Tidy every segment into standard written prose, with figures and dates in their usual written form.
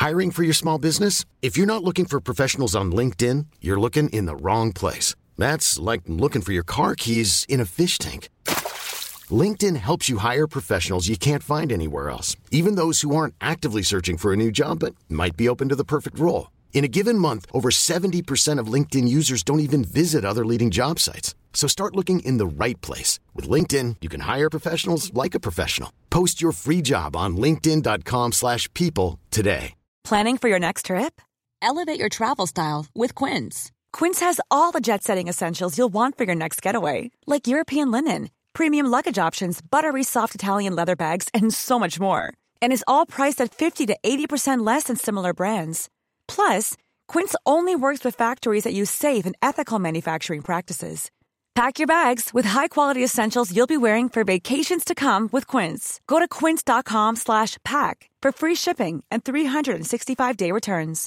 Hiring for your small business? If you're not looking for professionals on LinkedIn, you're looking in the wrong place. That's like looking for your car keys in a fish tank. LinkedIn helps you hire professionals you can't find anywhere else, even those who aren't actively searching for a new job but might be open to the perfect role. In a given month, over 70% of LinkedIn users don't even visit other leading job sites. So start looking in the right place. With LinkedIn, you can hire professionals like a professional. Post your free job on linkedin.com/people today. Planning for your next trip? Elevate your travel style with Quince. Quince has all the jet-setting essentials you'll want for your next getaway, like European linen, premium luggage options, buttery soft Italian leather bags, and so much more. And is all priced at 50 to 80% less than similar brands. Plus, Quince only works with factories that use safe and ethical manufacturing practices. Pack your bags with high-quality essentials you'll be wearing for vacations to come with Quince. Go to quince.com/pack for free shipping and 365-day returns.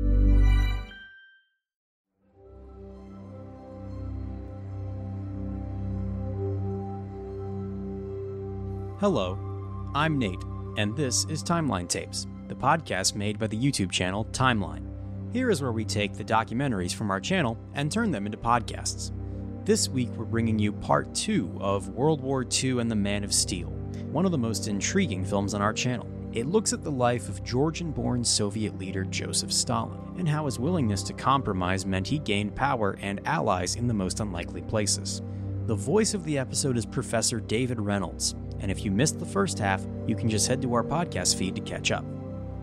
Hello, I'm Nate, and this is Timeline Tapes, the podcast made by the YouTube channel Timeline. Here is where we take the documentaries from our channel and turn them into podcasts. This week we're bringing you part 2 of World War II and the Man of Steel, one of the most intriguing films on our channel. It looks at the life of Georgian-born Soviet leader Joseph Stalin, and how his willingness to compromise meant he gained power and allies in the most unlikely places. The voice of the episode is Professor David Reynolds, and if you missed the first half, you can just head to our podcast feed to catch up.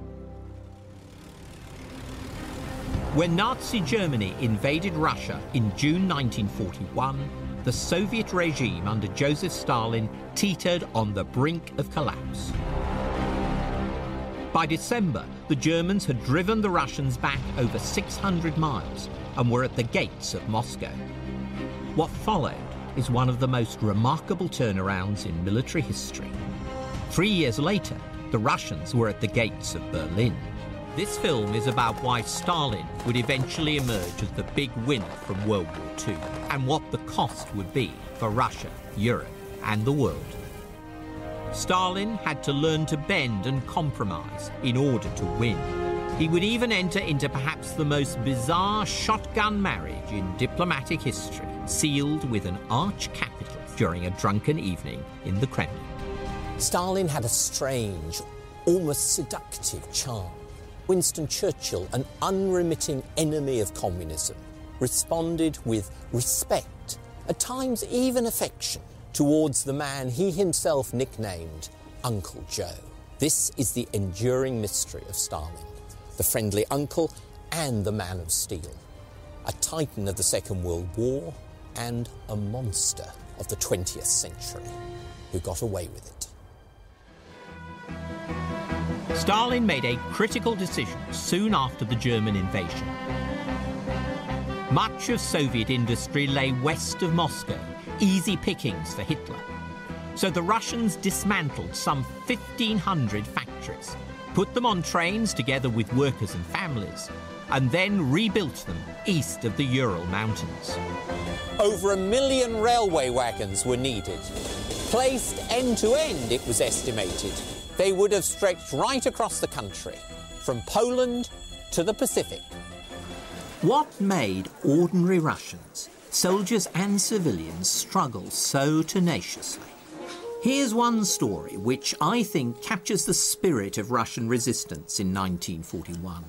When Nazi Germany invaded Russia in June 1941, the Soviet regime under Joseph Stalin teetered on the brink of collapse. By December, the Germans had driven the Russians back over 600 miles and were at the gates of Moscow. What followed is one of the most remarkable turnarounds in military history. 3 years later, the Russians were at the gates of Berlin. This film is about why Stalin would eventually emerge as the big winner from World War II, and what the cost would be for Russia, Europe, and the world. Stalin had to learn to bend and compromise in order to win. He would even enter into perhaps the most bizarre shotgun marriage in diplomatic history, sealed with an arch capital during a drunken evening in the Kremlin. Stalin had a strange, almost seductive charm. Winston Churchill, an unremitting enemy of communism, responded with respect, at times even affection, towards the man he himself nicknamed Uncle Joe. This is the enduring mystery of Stalin, the friendly uncle and the man of steel, a titan of the Second World War and a monster of the 20th century who got away with it. Stalin made a critical decision soon after the German invasion. Much of Soviet industry lay west of Moscow, easy pickings for Hitler. So the Russians dismantled some 1,500 factories, put them on trains together with workers and families, and then rebuilt them east of the Ural Mountains. Over 1 million railway wagons were needed. Placed end to end, it was estimated, they would have stretched right across the country, from Poland to the Pacific. What made ordinary Russians, soldiers and civilians, struggle so tenaciously? Here's one story which I think captures the spirit of Russian resistance in 1941.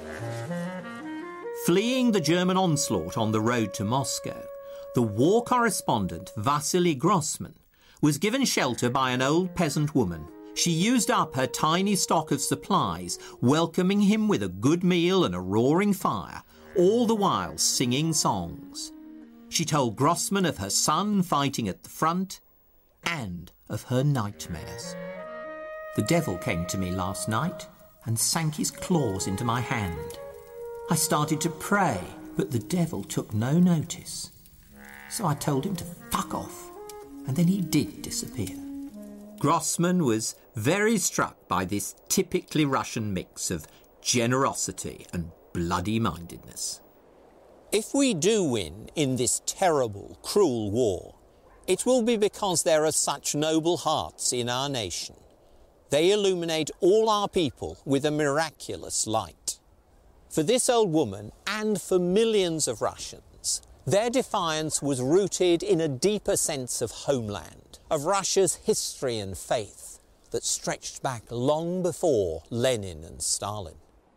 Fleeing the German onslaught on the road to Moscow, the war correspondent Vasily Grossman was given shelter by an old peasant woman. She used up her tiny stock of supplies, welcoming him with a good meal and a roaring fire, all the while singing songs. She told Grossman of her son fighting at the front and of her nightmares. The devil came to me last night and sank his claws into my hand. I started to pray, but the devil took no notice. So I told him to fuck off, and then he did disappear. Grossman was very struck by this typically Russian mix of generosity and bloody-mindedness. If we do win in this terrible, cruel war, it will be because there are such noble hearts in our nation. They illuminate all our people with a miraculous light. For this old woman and for millions of Russians, their defiance was rooted in a deeper sense of homeland, of Russia's history and faith that stretched back long before Lenin and Stalin.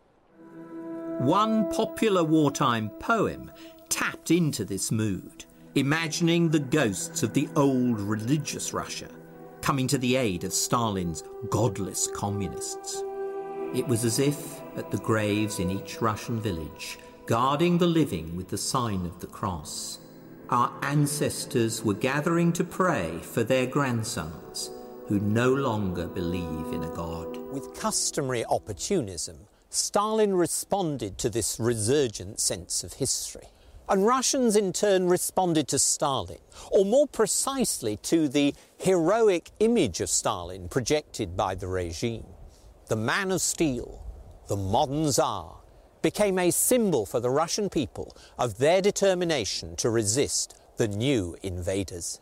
One popular wartime poem tapped into this mood, imagining the ghosts of the old religious Russia coming to the aid of Stalin's godless communists. It was as if, at the graves in each Russian village, guarding the living with the sign of the cross, our ancestors were gathering to pray for their grandsons who no longer believe in a god. With customary opportunism, Stalin responded to this resurgent sense of history. And Russians in turn responded to Stalin, or more precisely to the heroic image of Stalin projected by the regime. The man of steel, the modern Tsar, became a symbol for the Russian people of their determination to resist the new invaders.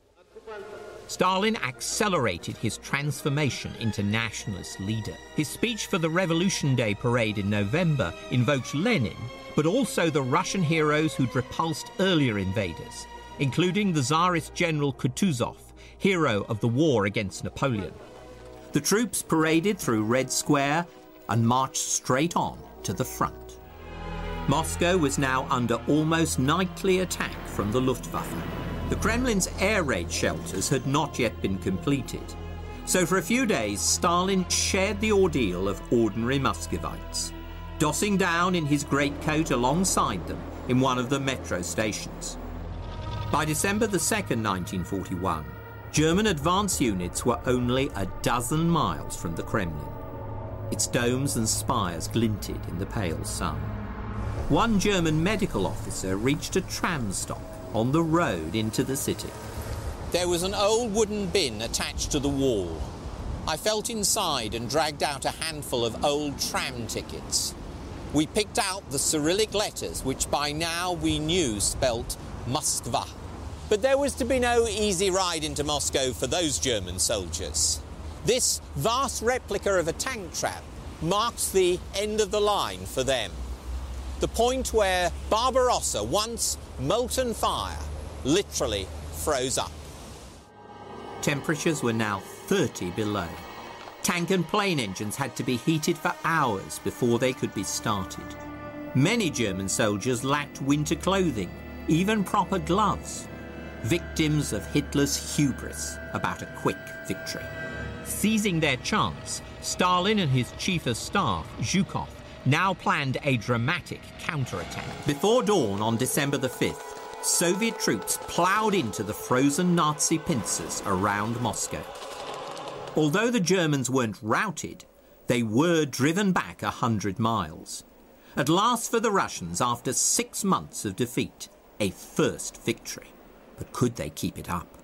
Stalin accelerated his transformation into nationalist leader. His speech for the Revolution Day parade in November invoked Lenin, but also the Russian heroes who'd repulsed earlier invaders, including the Tsarist General Kutuzov, hero of the war against Napoleon. The troops paraded through Red Square and marched straight on to the front. Moscow was now under almost nightly attack from the Luftwaffe. The Kremlin's air raid shelters had not yet been completed, so for a few days Stalin shared the ordeal of ordinary Muscovites, dossing down in his greatcoat alongside them in one of the metro stations. By December the 2nd, 1941, German advance units were only a dozen miles from the Kremlin. Its domes and spires glinted in the pale sun. One German medical officer reached a tram stop on the road into the city. There was an old wooden bin attached to the wall. I felt inside and dragged out a handful of old tram tickets. We picked out the Cyrillic letters, which by now we knew spelt Moskva. But there was to be no easy ride into Moscow for those German soldiers. This vast replica of a tank trap marks the end of the line for them. The point where Barbarossa, once molten fire, literally froze up. Temperatures were now 30 below. Tank and plane engines had to be heated for hours before they could be started. Many German soldiers lacked winter clothing, even proper gloves, victims of Hitler's hubris about a quick victory. Seizing their chance, Stalin and his chief of staff, Zhukov, now planned a dramatic counterattack. Before dawn on December the 5th, Soviet troops ploughed into the frozen Nazi pincers around Moscow. Although the Germans weren't routed, they were driven back 100 miles. At last for the Russians, after 6 months of defeat, a first victory. But could they keep it up?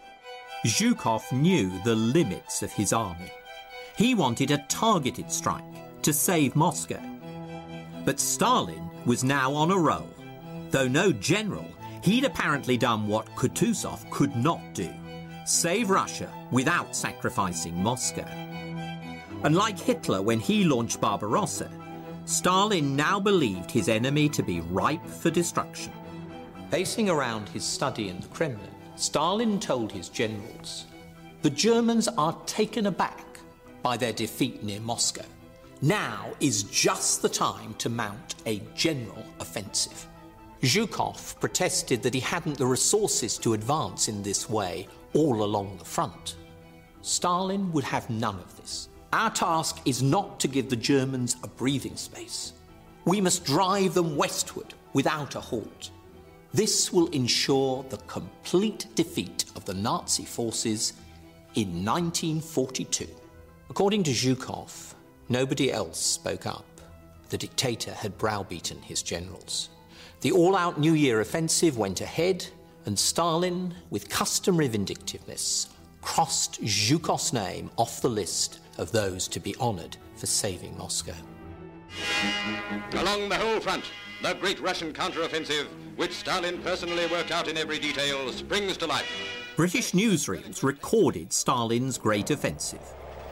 Zhukov knew the limits of his army. He wanted a targeted strike to save Moscow. But Stalin was now on a roll. Though no general, he'd apparently done what Kutuzov could not do: save Russia without sacrificing Moscow. And like Hitler when he launched Barbarossa, Stalin now believed his enemy to be ripe for destruction. Pacing around his study in the Kremlin, Stalin told his generals, "The Germans are taken aback by their defeat near Moscow. Now is just the time to mount a general offensive." Zhukov protested that he hadn't the resources to advance in this way all along the front. Stalin would have none of this. "Our task is not to give the Germans a breathing space. We must drive them westward without a halt. This will ensure the complete defeat of the Nazi forces in 1942. According to Zhukov, nobody else spoke up. The dictator had browbeaten his generals. The all-out New Year offensive went ahead, and Stalin, with customary vindictiveness, crossed Zhukov's name off the list of those to be honoured for saving Moscow. Along the whole front, the great Russian counter-offensive, which Stalin personally worked out in every detail, springs to life. British newsreels recorded Stalin's great offensive.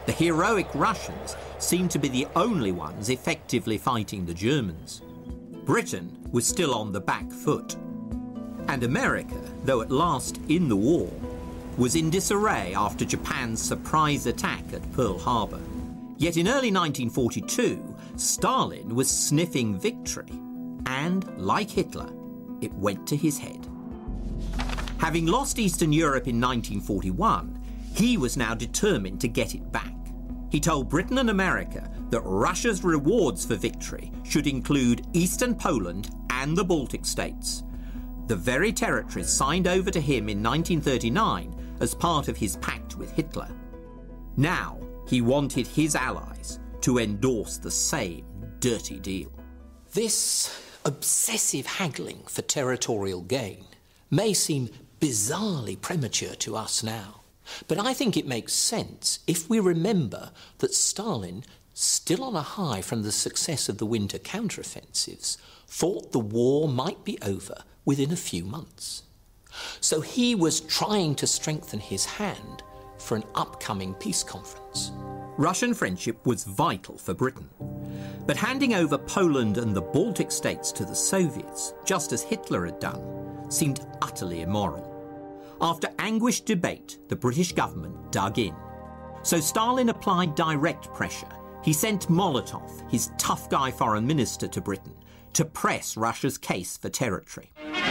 The heroic Russians seemed to be the only ones effectively fighting the Germans. Britain was still on the back foot. And America, though at last in the war, was in disarray after Japan's surprise attack at Pearl Harbor. Yet in early 1942, Stalin was sniffing victory, and, like Hitler, it went to his head. Having lost Eastern Europe in 1941, he was now determined to get it back. He told Britain and America that Russia's rewards for victory should include Eastern Poland and the Baltic states, the very territories signed over to him in 1939 as part of his pact with Hitler. Now he wanted his allies to endorse the same dirty deal. This obsessive haggling for territorial gain may seem bizarrely premature to us now, but I think it makes sense if we remember that Stalin, still on a high from the success of the winter counteroffensives, thought the war might be over within a few months. So he was trying to strengthen his hand for an upcoming peace conference. Russian friendship was vital for Britain. But handing over Poland and the Baltic states to the Soviets, just as Hitler had done, seemed utterly immoral. After anguished debate, the British government dug in. So Stalin applied direct pressure. He sent Molotov, his tough guy foreign minister, to Britain to press Russia's case for territory.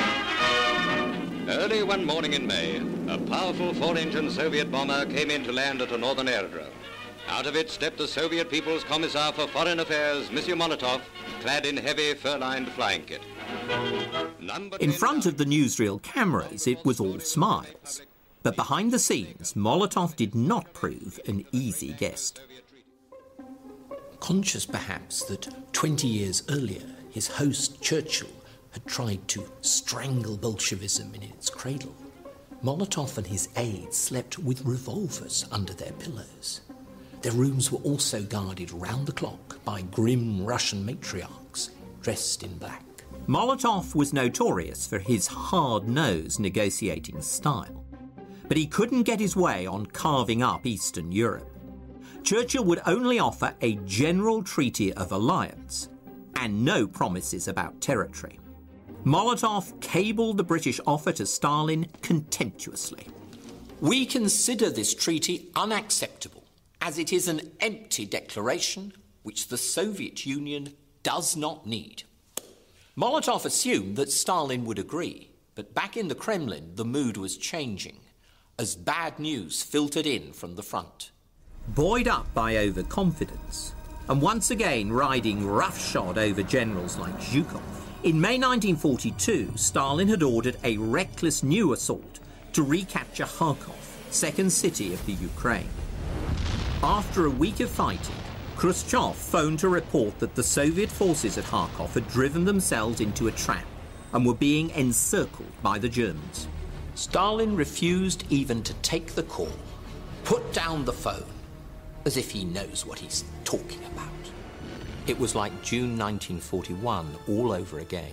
Early one morning in May, a powerful four-engine Soviet bomber came in to land at a northern aerodrome. Out of it stepped the Soviet People's Commissar for Foreign Affairs, Monsieur Molotov, clad in heavy fur-lined flying kit. In front of the newsreel cameras, it was all smiles. But behind the scenes, Molotov did not prove an easy guest. Conscious perhaps that 20 years earlier, his host Churchill had tried to strangle Bolshevism in its cradle, Molotov and his aides slept with revolvers under their pillows. Their rooms were also guarded round the clock by grim Russian matriarchs dressed in black. Molotov was notorious for his hard-nosed negotiating style, but he couldn't get his way on carving up Eastern Europe. Churchill would only offer a general treaty of alliance and no promises about territory. Molotov cabled the British offer to Stalin contemptuously. We consider this treaty unacceptable, as it is an empty declaration which the Soviet Union does not need. Molotov assumed that Stalin would agree, but back in the Kremlin, the mood was changing as bad news filtered in from the front. Buoyed up by overconfidence, and once again riding roughshod over generals like Zhukov, in May 1942, Stalin had ordered a reckless new assault to recapture Kharkov, second city of the Ukraine. After a week of fighting, Khrushchev phoned to report that the Soviet forces at Kharkov had driven themselves into a trap and were being encircled by the Germans. Stalin refused even to take the call, put down the phone, as if he knows what he's talking about. It was like June 1941 all over again.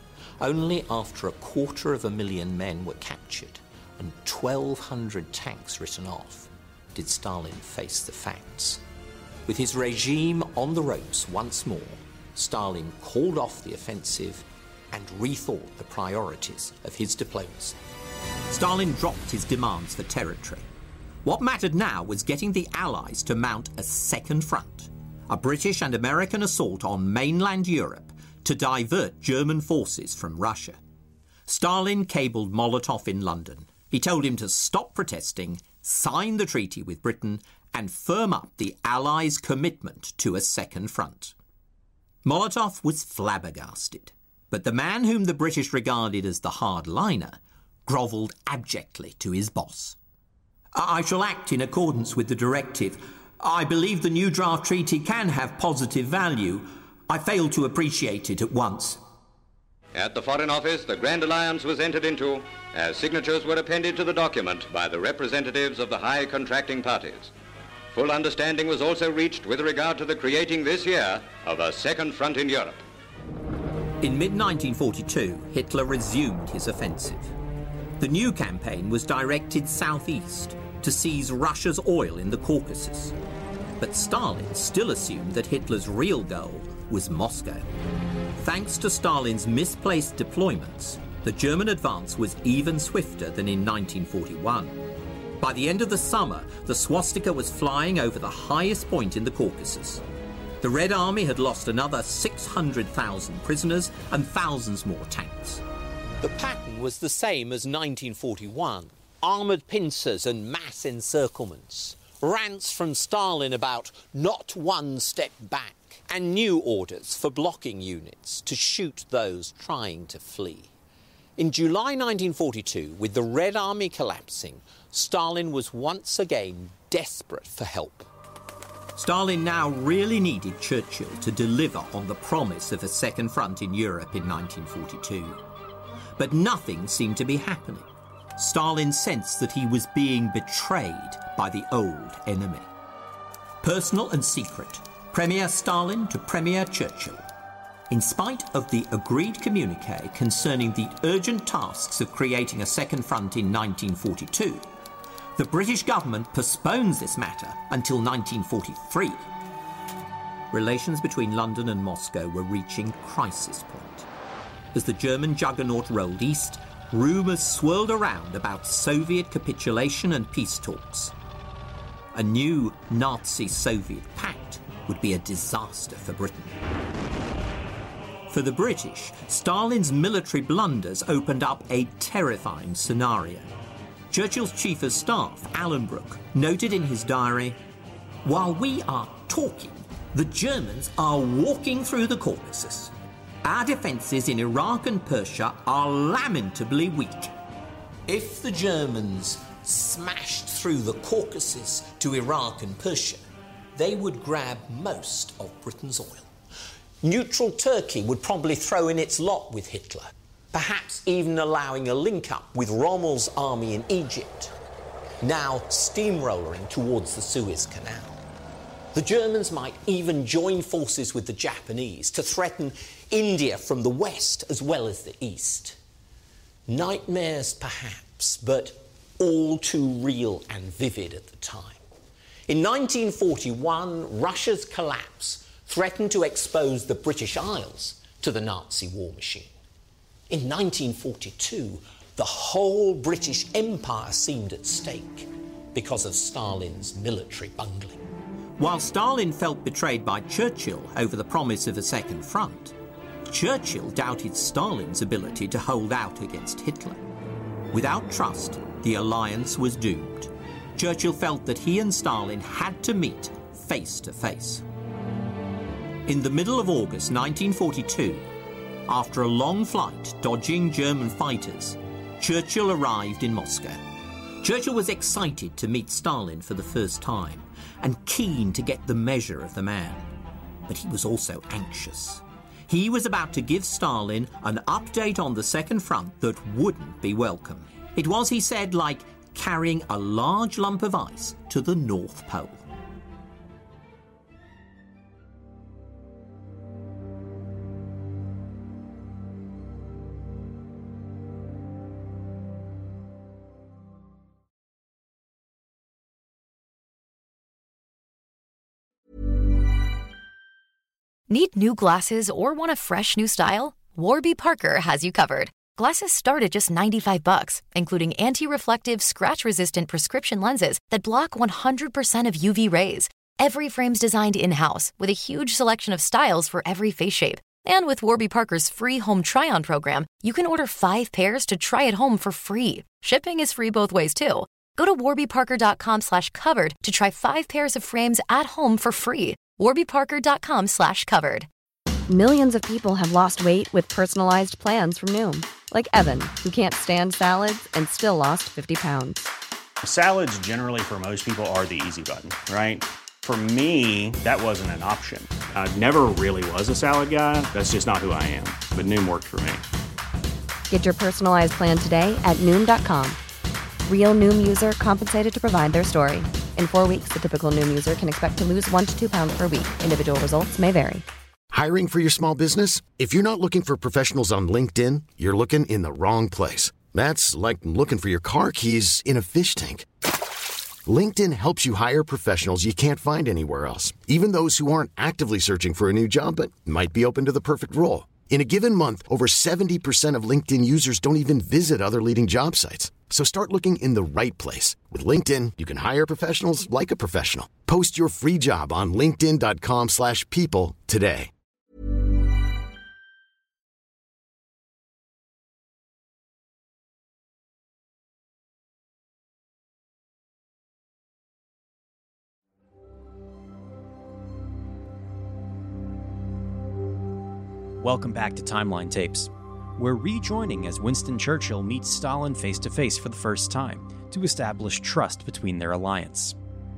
Only after 250,000 men were captured and 1,200 tanks written off did Stalin face the facts. With his regime on the ropes once more, Stalin called off the offensive and rethought the priorities of his diplomacy. Stalin dropped his demands for territory. What mattered now was getting the Allies to mount a second front, a British and American assault on mainland Europe to divert German forces from Russia. Stalin cabled Molotov in London. He told him to stop protesting, sign the treaty with Britain, and firm up the Allies' commitment to a second front. Molotov was flabbergasted, but the man whom the British regarded as the hardliner grovelled abjectly to his boss. I shall act in accordance with the directive. I believe the new draft treaty can have positive value. I failed to appreciate it at once. At the Foreign Office, the Grand Alliance was entered into as signatures were appended to the document by the representatives of the high contracting parties. Full understanding was also reached with regard to the creating this year of a second front in Europe. In mid-1942, Hitler resumed his offensive. The new campaign was directed southeast to seize Russia's oil in the Caucasus. But Stalin still assumed that Hitler's real goal was Moscow. Thanks to Stalin's misplaced deployments, the German advance was even swifter than in 1941. By the end of the summer, the swastika was flying over the highest point in the Caucasus. The Red Army had lost another 600,000 prisoners and thousands more tanks. The pattern was the same as 1941. Armoured pincers and mass encirclements. Rants from Stalin about not one step back, and new orders for blocking units to shoot those trying to flee. In July 1942, with the Red Army collapsing, Stalin was once again desperate for help. Stalin now really needed Churchill to deliver on the promise of a second front in Europe in 1942. But nothing seemed to be happening. Stalin sensed that he was being betrayed by the old enemy. Personal and secret, Premier Stalin to Premier Churchill. In spite of the agreed communiqué concerning the urgent tasks of creating a second front in 1942, the British government postpones this matter until 1943. Relations between London and Moscow were reaching crisis point. As the German juggernaut rolled east, rumours swirled around about Soviet capitulation and peace talks. A new Nazi-Soviet pact would be a disaster for Britain. For the British, Stalin's military blunders opened up a terrifying scenario. Churchill's chief of staff, Alan Brooke, noted in his diary, "While we are talking, the Germans are walking through the Caucasus. Our defences in Iraq and Persia are lamentably weak." If the Germans smashed through the Caucasus to Iraq and Persia, they would grab most of Britain's oil. Neutral Turkey would probably throw in its lot with Hitler, perhaps even allowing a link-up with Rommel's army in Egypt, now steamrolling towards the Suez Canal. The Germans might even join forces with the Japanese to threaten India from the west as well as the east. Nightmares, perhaps, but all too real and vivid at the time. In 1941, Russia's collapse threatened to expose the British Isles to the Nazi war machine. In 1942, the whole British Empire seemed at stake because of Stalin's military bungling. While Stalin felt betrayed by Churchill over the promise of a second front, Churchill doubted Stalin's ability to hold out against Hitler. Without trust, the alliance was doomed. Churchill felt that he and Stalin had to meet face to face. In the middle of August 1942, after a long flight dodging German fighters, Churchill arrived in Moscow. Churchill was excited to meet Stalin for the first time and keen to get the measure of the man. But he was also anxious. He was about to give Stalin an update on the second front that wouldn't be welcome. It was, he said, like carrying a large lump of ice to the North Pole. Need new glasses or want a fresh new style? Warby Parker has you covered. Glasses start at just $95, including anti-reflective, scratch-resistant prescription lenses that block 100% of UV rays. Every frame's designed in-house with a huge selection of styles for every face shape. And with Warby Parker's free home try-on program, you can order 5 pairs to try at home for free. Shipping is free both ways, too. Go to warbyparker.com/covered to try 5 pairs of frames at home for free. warbyparker.com/covered. Millions of people have lost weight with personalized plans from Noom. Like Evan, who can't stand salads and still lost 50 pounds. Salads generally for most people are the easy button, right? For me, that wasn't an option. I never really was a salad guy. That's just not who I am. But Noom worked for me. Get your personalized plan today at Noom.com. Real Noom user compensated to provide their story. In 4 weeks, the typical Noom user can expect to lose 1 to 2 pounds per week. Individual results may vary. Hiring for your small business? If you're not looking for professionals on LinkedIn, you're looking in the wrong place. That's like looking for your car keys in a fish tank. LinkedIn helps you hire professionals you can't find anywhere else, even those who aren't actively searching for a new job but might be open to the perfect role. In a given month, over 70% of LinkedIn users don't even visit other leading job sites. So start looking in the right place. With LinkedIn, you can hire professionals like a professional. Post your free job on linkedin.com/people today. Welcome back to Timeline Tapes. We're rejoining as Winston Churchill meets Stalin face-to-face for the first time to establish trust between their alliance.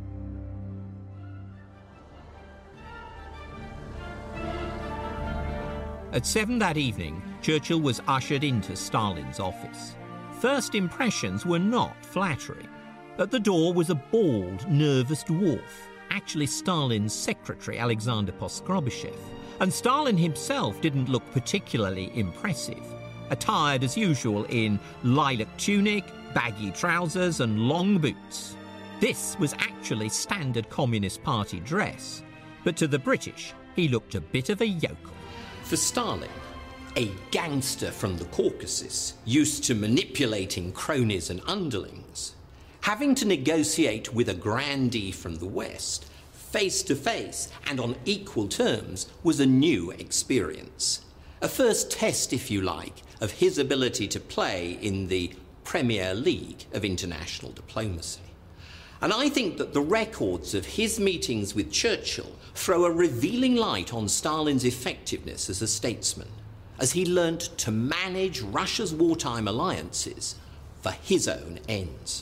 At 7 that evening, Churchill was ushered into Stalin's office. First impressions were not flattering. At the door was a bald, nervous dwarf, actually Stalin's secretary, Alexander Poskrovyshev. And Stalin himself didn't look particularly impressive, attired as usual in lilac tunic, baggy trousers and long boots. This was actually standard Communist Party dress, but to the British, he looked a bit of a yokel. For Stalin, a gangster from the Caucasus, used to manipulating cronies and underlings, having to negotiate with a grandee from the West, face to face and on equal terms, was a new experience. A first test, if you like, of his ability to play in the Premier League of international diplomacy. And I think that the records of his meetings with Churchill throw a revealing light on Stalin's effectiveness as a statesman, as he learnt to manage Russia's wartime alliances for his own ends.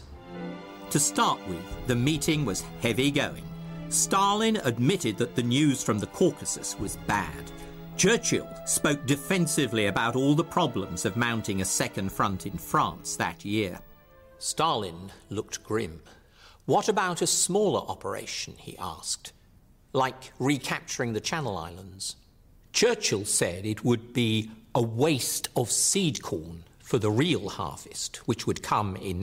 To start with, the meeting was heavy going. Stalin admitted that the news from the Caucasus was bad. Churchill spoke defensively about all the problems of mounting a second front in France that year. Stalin looked grim. What about a smaller operation, he asked, like recapturing the Channel Islands? Churchill said it would be a waste of seed corn for the real harvest, which would come in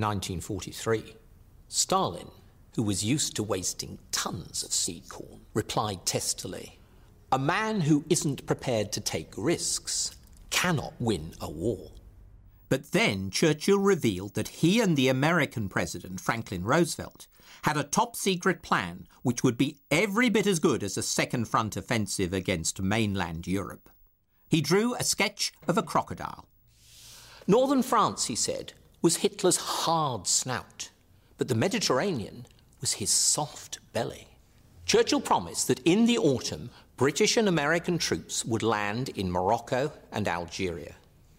1943. Stalin, who was used to wasting tons of seed corn, replied testily, "A man who isn't prepared to take risks cannot win a war." But then Churchill revealed that he and the American president, Franklin Roosevelt, had a top-secret plan which would be every bit as good as a second front offensive against mainland Europe. He drew a sketch of a crocodile. Northern France, he said, was Hitler's hard snout, but the Mediterranean was his soft belly. Churchill promised that in the autumn, British and American troops would land in Morocco and Algeria.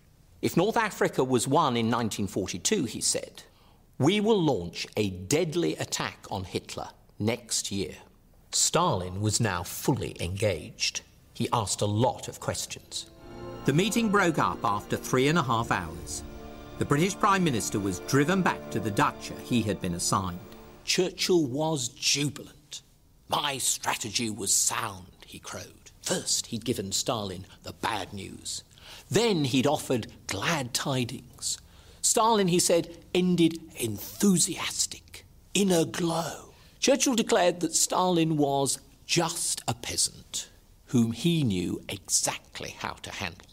If North Africa was won in 1942, he said, we will launch a deadly attack on Hitler next year. Stalin was now fully engaged. He asked a lot of questions. The meeting broke up after 3.5 hours. The British Prime Minister was driven back to the dacha he had been assigned. Churchill was jubilant. My strategy was sound, he crowed. First, he'd given Stalin the bad news. Then he'd offered glad tidings. Stalin, he said, ended enthusiastic, in a glow. Churchill declared that Stalin was just a peasant, whom he knew exactly how to handle.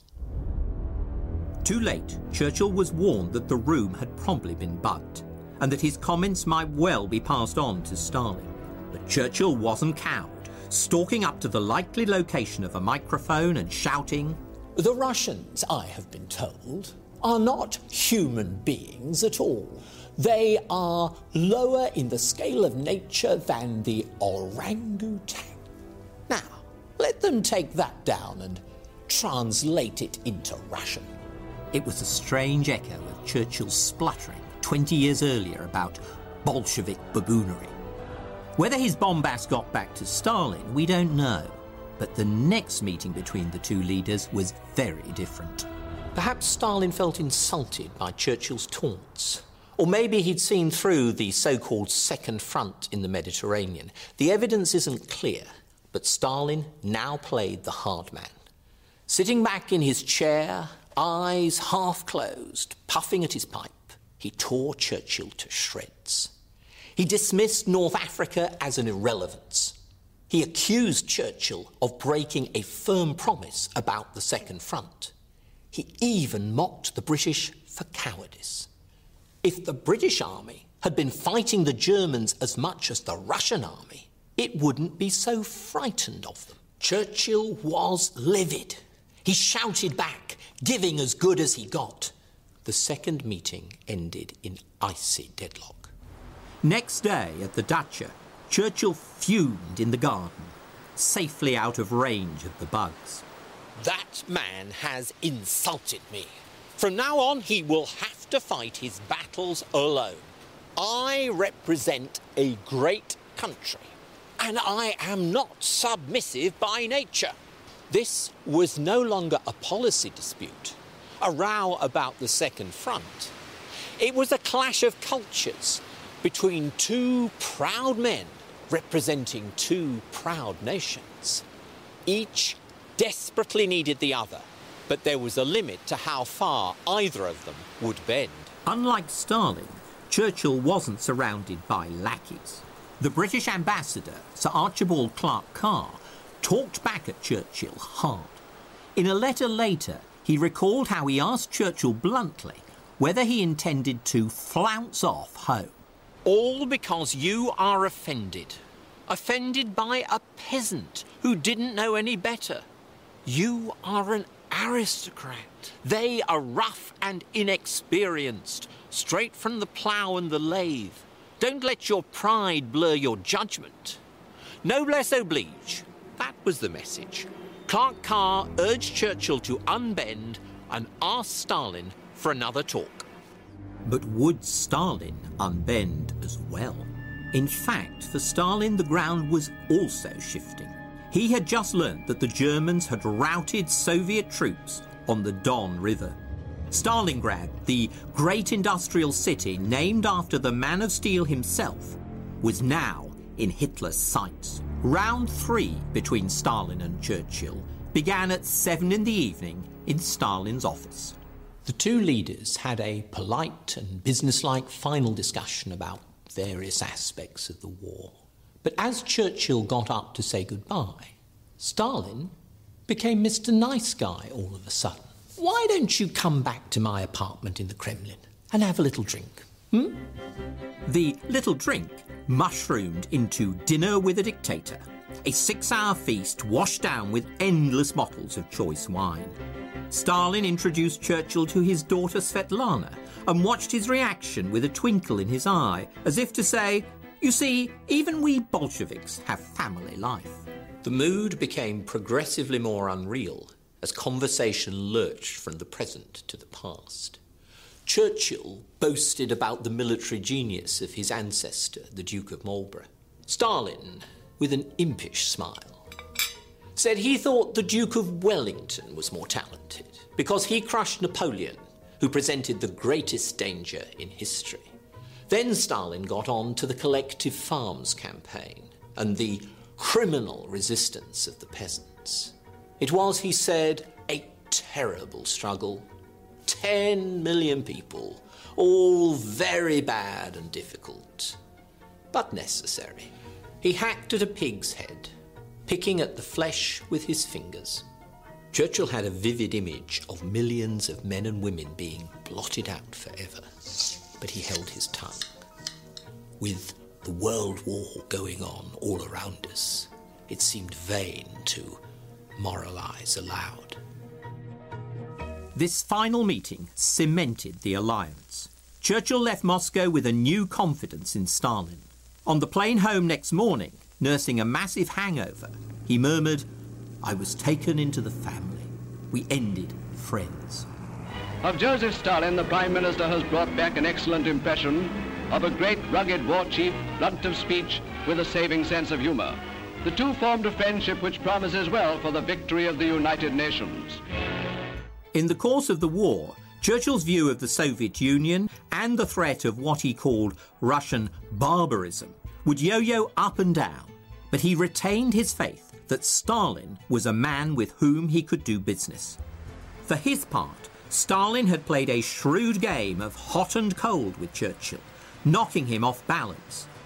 Too late, Churchill was warned that the room had probably been bugged, and that his comments might well be passed on to Stalin. But Churchill wasn't cowed, stalking up to the likely location of a microphone and shouting, "The Russians, I have been told, are not human beings at all. They are lower in the scale of nature than the orangutan. Now, let them take that down and translate it into Russian." It was a strange echo of Churchill's spluttering 20 years earlier about Bolshevik baboonery. Whether his bombast got back to Stalin, we don't know. But the next meeting between the two leaders was very different. Perhaps Stalin felt insulted by Churchill's taunts. Or maybe he'd seen through the so-called Second Front in the Mediterranean. The evidence isn't clear, but Stalin now played the hard man. Sitting back in his chair, eyes half closed, puffing at his pipe, he tore Churchill to shreds. He dismissed North Africa as an irrelevance. He accused Churchill of breaking a firm promise about the Second Front. He even mocked the British for cowardice. If the British army had been fighting the Germans as much as the Russian army, it wouldn't be so frightened of them. Churchill was livid. He shouted back, giving as good as he got. The second meeting ended in icy deadlock. Next day at the Dacha, Churchill fumed in the garden, safely out of range of the bugs. That man has insulted me. From now on, he will have to fight his battles alone. I represent a great country, and I am not submissive by nature. This was no longer a policy dispute, a row about the Second Front. It was a clash of cultures between two proud men representing two proud nations. Each desperately needed the other, but there was a limit to how far either of them would bend. Unlike Stalin, Churchill wasn't surrounded by lackeys. The British ambassador, Sir Archibald Clark Carr, talked back at Churchill hard. In a letter later, he recalled how he asked Churchill bluntly whether he intended to flounce off home. All because you are offended. Offended by a peasant who didn't know any better. You are an aristocrat. They are rough and inexperienced, straight from the plough and the lathe. Don't let your pride blur your judgment. Noblesse oblige. That was the message. Clark Carr urged Churchill to unbend and asked Stalin for another talk. But would Stalin unbend as well? In fact, for Stalin, the ground was also shifting. He had just learnt that the Germans had routed Soviet troops on the Don River. Stalingrad, the great industrial city named after the Man of Steel himself, was now in Hitler's sights. Round 3 between Stalin and Churchill began at 7 in the evening in Stalin's office. The two leaders had a polite and businesslike final discussion about various aspects of the war. But as Churchill got up to say goodbye, Stalin became Mr. Nice Guy all of a sudden. Why don't you come back to my apartment in the Kremlin and have a little drink? The little drink mushroomed into dinner with a dictator, a 6-hour feast washed down with endless bottles of choice wine. Stalin introduced Churchill to his daughter Svetlana and watched his reaction with a twinkle in his eye, as if to say, you see, even we Bolsheviks have family life. The mood became progressively more unreal as conversation lurched from the present to the past. Churchill boasted about the military genius of his ancestor, the Duke of Marlborough. Stalin, with an impish smile, said he thought the Duke of Wellington was more talented because he crushed Napoleon, who presented the greatest danger in history. Then Stalin got on to the collective farms campaign and the criminal resistance of the peasants. It was, he said, a terrible struggle. 10 million people, all very bad and difficult, but necessary. He hacked at a pig's head, picking at the flesh with his fingers. Churchill had a vivid image of millions of men and women being blotted out forever, but he held his tongue. With the World War going on all around us, it seemed vain to moralise aloud. This final meeting cemented the alliance. Churchill left Moscow with a new confidence in Stalin. On the plane home next morning, nursing a massive hangover, he murmured, "I was taken into the family. We ended friends." Of Joseph Stalin, the Prime Minister has brought back an excellent impression of a great rugged war chief, blunt of speech, with a saving sense of humour. The two formed a friendship which promises well for the victory of the United Nations. In the course of the war, Churchill's view of the Soviet Union and the threat of what he called Russian barbarism would yo-yo up and down, but he retained his faith that Stalin was a man with whom he could do business. For his part, Stalin had played a shrewd game of hot and cold with Churchill, knocking him off balance,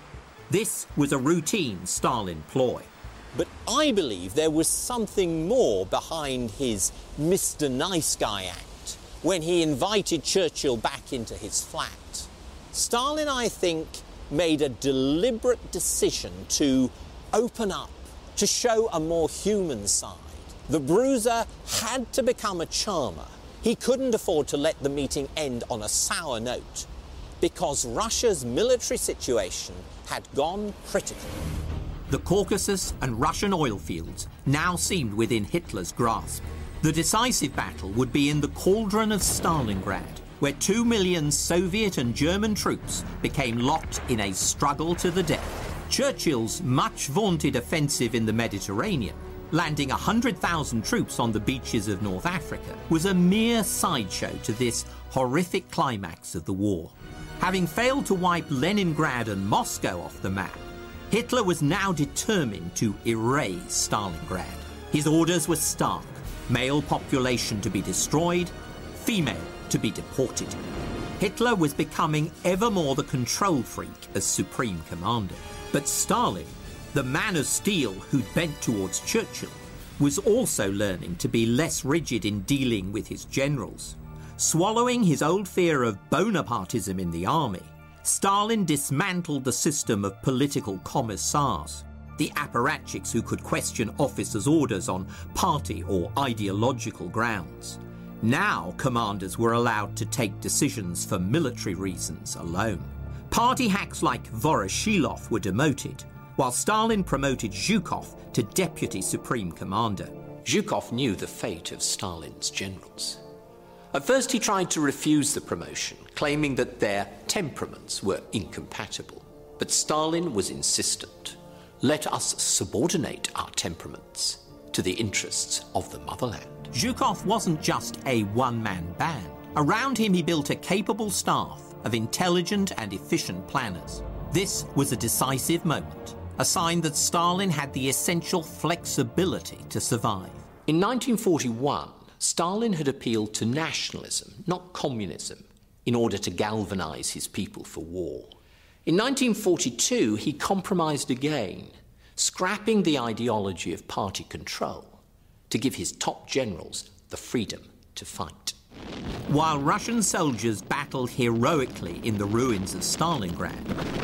This was a routine Stalin ploy. But I believe there was something more behind his Mr. Nice Guy act when he invited Churchill back into his flat. Stalin, I think, made a deliberate decision to open up, to show a more human side. The bruiser had to become a charmer. He couldn't afford to let the meeting end on a sour note because Russia's military situation had gone critical. The Caucasus and Russian oil fields now seemed within Hitler's grasp. The decisive battle would be in the cauldron of Stalingrad, where 2 million Soviet and German troops became locked in a struggle to the death. Churchill's much vaunted offensive in the Mediterranean, landing 100,000 troops on the beaches of North Africa, was a mere sideshow to this horrific climax of the war. Having failed to wipe Leningrad and Moscow off the map, Hitler was now determined to erase Stalingrad. His orders were stark: male population to be destroyed, female to be deported. Hitler was becoming ever more the control freak as supreme commander. But Stalin, the man of steel who'd bent towards Churchill, was also learning to be less rigid in dealing with his generals. Swallowing his old fear of Bonapartism in the army, Stalin dismantled the system of political commissars, the apparatchiks who could question officers' orders on party or ideological grounds. Now commanders were allowed to take decisions for military reasons alone. Party hacks like Voroshilov were demoted, while Stalin promoted Zhukov to deputy supreme commander. Zhukov knew the fate of Stalin's generals. At first he tried to refuse the promotion, claiming that their temperaments were incompatible. But Stalin was insistent. Let us subordinate our temperaments to the interests of the motherland. Zhukov wasn't just a one-man band. Around him he built a capable staff of intelligent and efficient planners. This was a decisive moment, a sign that Stalin had the essential flexibility to survive. In 1941, Stalin had appealed to nationalism, not communism, in order to galvanize his people for war. In 1942, he compromised again, scrapping the ideology of party control to give his top generals the freedom to fight. While Russian soldiers battled heroically in the ruins of Stalingrad,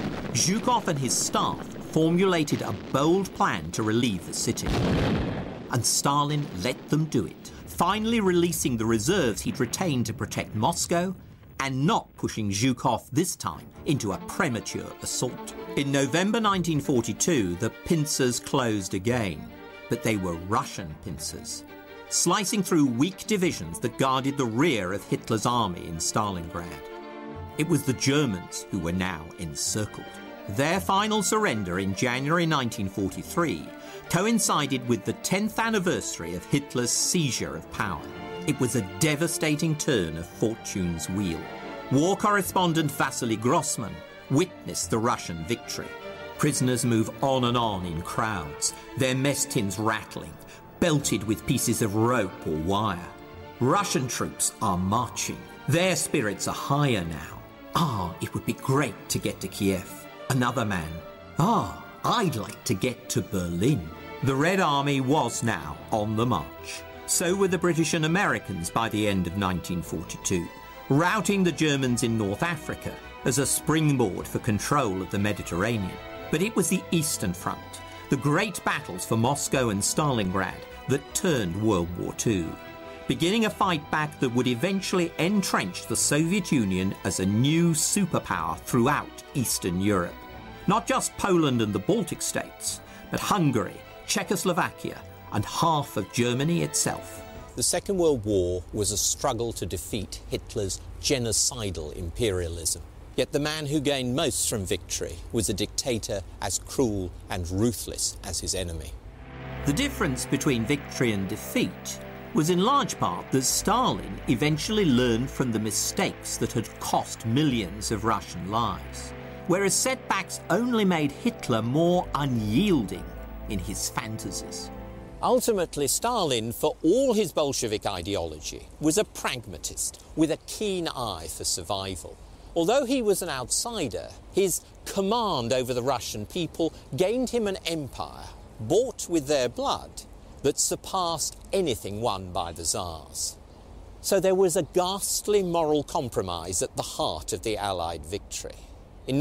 Zhukov and his staff formulated a bold plan to relieve the city. And Stalin let them do it, finally releasing the reserves he'd retained to protect Moscow and not pushing Zhukov this time into a premature assault. In November 1942, the pincers closed again, but they were Russian pincers, slicing through weak divisions that guarded the rear of Hitler's army in Stalingrad. It was the Germans who were now encircled. Their final surrender in January 1943 coincided with the 10th anniversary of Hitler's seizure of power. It was a devastating turn of fortune's wheel. War correspondent Vasily Grossman witnessed the Russian victory. Prisoners move on and on in crowds, their mess tins rattling, belted with pieces of rope or wire. Russian troops are marching. Their spirits are higher now. It would be great to get to Kiev. Another man. I'd like to get to Berlin. The Red Army was now on the march. So were the British and Americans by the end of 1942, routing the Germans in North Africa as a springboard for control of the Mediterranean. But it was the Eastern Front, the great battles for Moscow and Stalingrad, that turned World War II, beginning a fight back that would eventually entrench the Soviet Union as a new superpower throughout Eastern Europe. Not just Poland and the Baltic states, but Hungary, Czechoslovakia, and half of Germany itself. The Second World War was a struggle to defeat Hitler's genocidal imperialism. Yet the man who gained most from victory was a dictator as cruel and ruthless as his enemy. The difference between victory and defeat was in large part that Stalin eventually learned from the mistakes that had cost millions of Russian lives, whereas setbacks only made Hitler more unyielding in his fantasies. Ultimately, Stalin, for all his Bolshevik ideology, was a pragmatist with a keen eye for survival. Although he was an outsider, his command over the Russian people gained him an empire, bought with their blood, that surpassed anything won by the Tsars. So there was a ghastly moral compromise at the heart of the Allied victory. In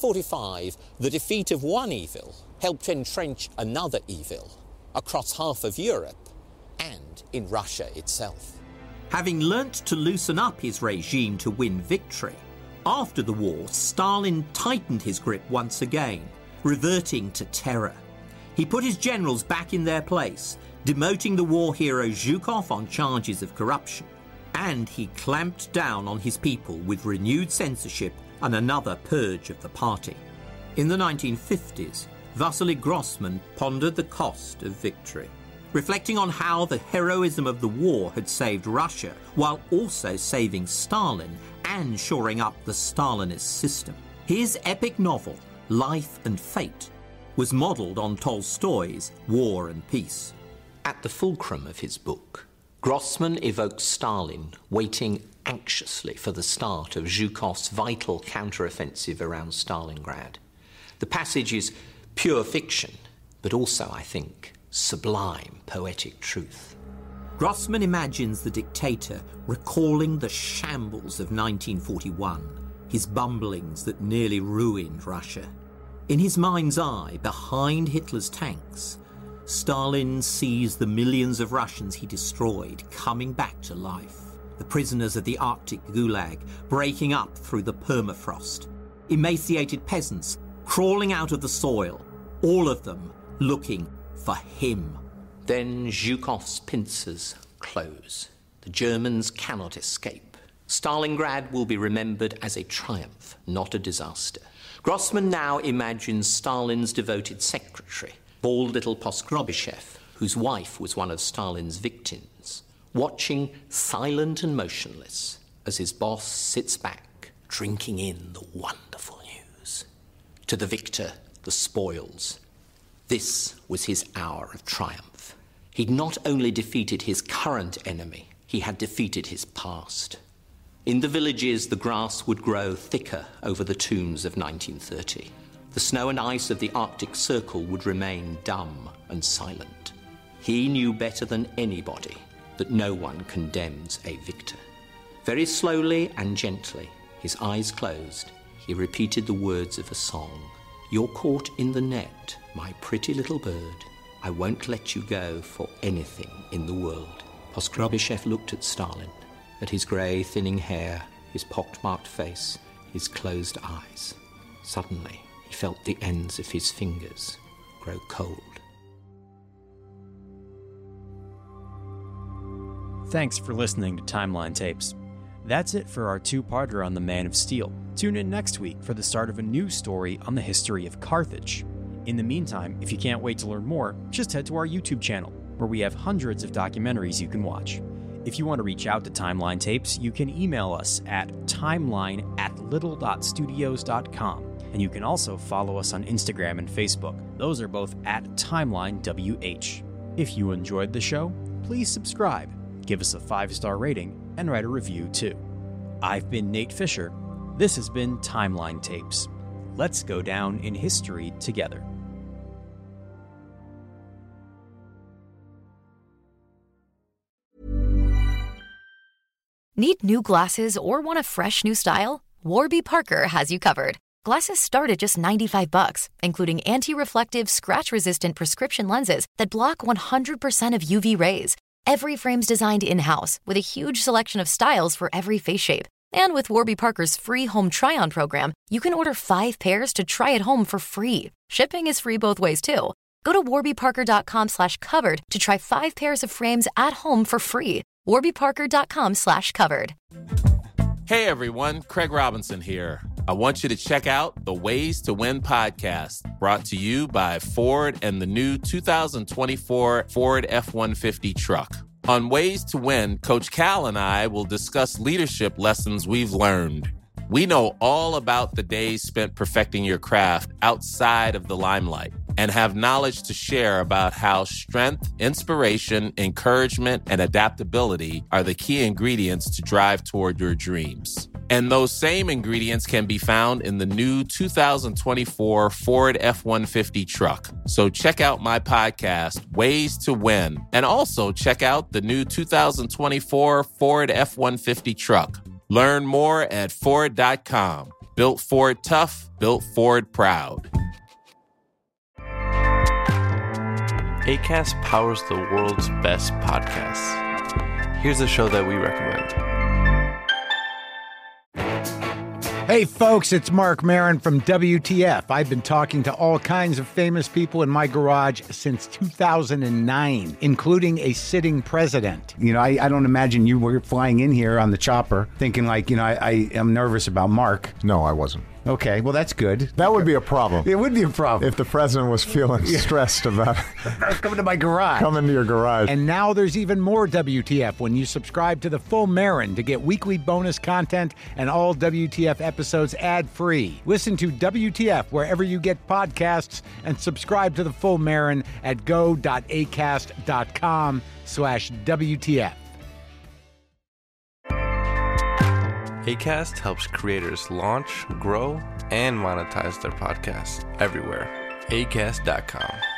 1945, the defeat of one evil helped entrench another evil across half of Europe and in Russia itself. Having learnt to loosen up his regime to win victory, after the war, Stalin tightened his grip once again, reverting to terror. He put his generals back in their place, demoting the war hero Zhukov on charges of corruption, and he clamped down on his people with renewed censorship and another purge of the party. In the 1950s, Vasily Grossman pondered the cost of victory, reflecting on how the heroism of the war had saved Russia while also saving Stalin and shoring up the Stalinist system. His epic novel, Life and Fate, was modelled on Tolstoy's War and Peace. At the fulcrum of his book, Grossman evokes Stalin waiting anxiously for the start of Zhukov's vital counteroffensive around Stalingrad. The passage is pure fiction, but also, I think, sublime poetic truth. Grossman imagines the dictator recalling the shambles of 1941, his bumblings that nearly ruined Russia. In his mind's eye, behind Hitler's tanks, Stalin sees the millions of Russians he destroyed coming back to life. The prisoners of the Arctic Gulag breaking up through the permafrost. Emaciated peasants crawling out of the soil, all of them looking for him. Then Zhukov's pincers close. The Germans cannot escape. Stalingrad will be remembered as a triumph, not a disaster. Grossman now imagines Stalin's devoted secretary, bald little Poskrovyshev, whose wife was one of Stalin's victims, watching silent and motionless as his boss sits back, drinking in the wonderful news. To the victor, the spoils. This was his hour of triumph. He'd not only defeated his current enemy, he had defeated his past. In the villages, the grass would grow thicker over the tombs of 1930. The snow and ice of the Arctic Circle would remain dumb and silent. He knew better than anybody that no one condemns a victor. Very slowly and gently, his eyes closed, he repeated the words of a song. "You're caught in the net, my pretty little bird. I won't let you go for anything in the world." Poskrovyshev looked at Stalin, at his grey, thinning hair, his pockmarked face, his closed eyes. Suddenly, he felt the ends of his fingers grow cold. Thanks for listening to Timeline Tapes. That's it for our two-parter on the Man of Steel. Tune in next week for the start of a new story on the history of Carthage. In the meantime, if you can't wait to learn more, just head to our YouTube channel, where we have hundreds of documentaries you can watch. If you want to reach out to Timeline Tapes, you can email us at timeline@little.studios.com. And you can also follow us on Instagram and Facebook. Those are both at TimelineWH. If you enjoyed the show, please subscribe, give us a 5-star rating, and write a review too. I've been Nate Fisher. This has been Timeline Tapes. Let's go down in history together. Need new glasses or want a fresh new style? Warby Parker has you covered. Glasses start at just $95, including anti-reflective, scratch-resistant prescription lenses that block 100% of UV rays. Every frame's designed in-house with a huge selection of styles for every face shape. And with Warby Parker's free home try-on program, you can order 5 pairs to try at home for free. Shipping is free both ways, too. Go to warbyparker.com/covered to try 5 pairs of frames at home for free. warbyparker.com/covered. Hey everyone, Craig Robinson here. I want you to check out the Ways to Win podcast, brought to you by Ford and the new 2024 Ford F-150 truck. On Ways to Win, Coach Cal and I will discuss leadership lessons we've learned. We know all about the days spent perfecting your craft outside of the limelight and have knowledge to share about how strength, inspiration, encouragement, and adaptability are the key ingredients to drive toward your dreams. And those same ingredients can be found in the new 2024 Ford F-150 truck. So check out my podcast, Ways to Win, and also check out the new 2024 Ford F-150 truck. Learn more at Ford.com. Built Ford tough, built Ford proud. Acast powers the world's best podcasts. Here's a show that we recommend. Hey folks, it's Mark Maron from WTF. I've been talking to all kinds of famous people in my garage since 2009, including a sitting president. You know, I don't imagine you were flying in here on the chopper thinking like, you know, I am nervous about Mark. No, I wasn't. Okay, well, that's good. That would be a problem. It would be a problem. If the president was feeling stressed about coming to my garage. Coming to your garage. And now there's even more WTF when you subscribe to the Full Marin to get weekly bonus content and all WTF episodes ad-free. Listen to WTF wherever you get podcasts and subscribe to the Full Marin at go.acast.com/WTF. Acast helps creators launch, grow, and monetize their podcasts everywhere. Acast.com.